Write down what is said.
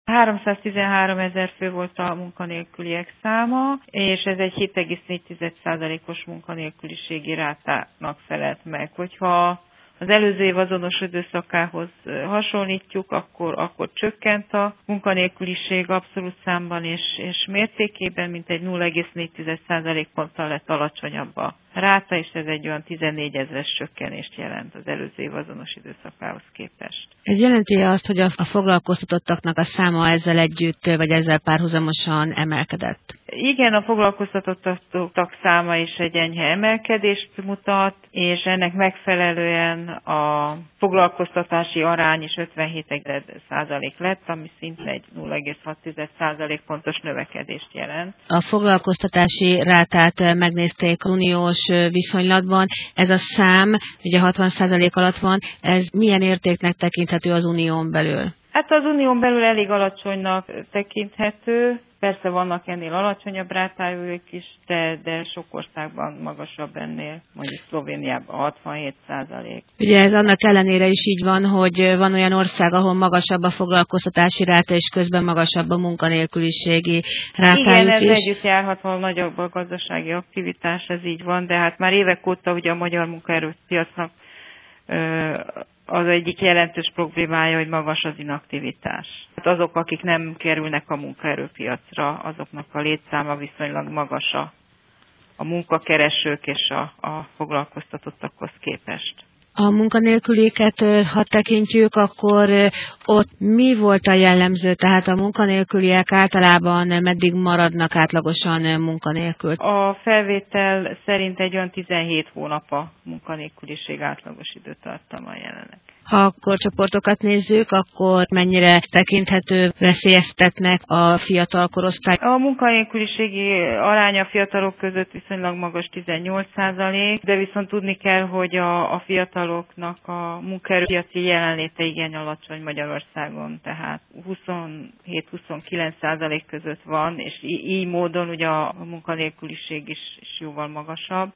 313 000 fő volt a munkanélküliek száma, és ez egy 7,4%-os munkanélküliségi rátának felelt meg. Hogyha az előző év azonos időszakához hasonlítjuk, akkor csökkent a munkanélküliség abszolút számban és mértékében, mint egy 0,4% ponttal lett alacsonyabb a ráta, és ez egy olyan 14 000-es csökkenést jelent az előző év azonos időszakához képest. Ez jelenti azt, hogy a foglalkoztatottaknak a száma ezzel együtt, vagy ezzel párhuzamosan emelkedett? Igen, a foglalkoztatottak száma is egy enyhe emelkedést mutat, és ennek megfelelően a foglalkoztatási arány is 57% lett, ami szintén egy 0,6% pontos növekedést jelent. A foglalkoztatási rátát megnézték uniós viszonylatban. Ez a szám, ugye 60% alatt van, ez milyen értéknek tekinthető az unión belül? Hát az unión belül elég alacsonynak tekinthető. Persze vannak ennél alacsonyabb rátájúak is, de sok országban magasabb ennél, mondjuk Szlovéniában 67%. Ugye ez annak ellenére is így van, hogy van olyan ország, ahol magasabb a foglalkoztatási ráta, és közben magasabb a munkanélküliségi rátájuk is. Igen, ez együtt járhat, ahol nagyobb a gazdasági aktivitás, ez így van, de hát már évek óta ugye a magyar munkaerőpiacnak az egyik jelentős problémája, hogy magas az inaktivitás. Hát azok, akik nem kerülnek a munkaerőpiacra, azoknak a létszáma viszonylag magas a munkakeresők és a foglalkoztatottakhoz képest. A munkanélkülieket, ha tekintjük, akkor ott mi volt a jellemző? Tehát a munkanélküliek általában meddig maradnak átlagosan munkanélkül? A felvétel szerint egy olyan 17 hónap a munkanélküliség átlagos időtartama jelenleg. Ha a korcsoportokat nézzük, akkor mennyire tekinthető veszélyeztetnek a fiatal korosztály? A munkanélküliségi aránya a fiatalok között viszonylag magas 18%, de viszont tudni kell, hogy a fiataloknak a munkaerőpiaci jelenléte igen alacsony Magyarországon, tehát 27-29% között van, és így módon ugye a munkanélküliség is jóval magasabb.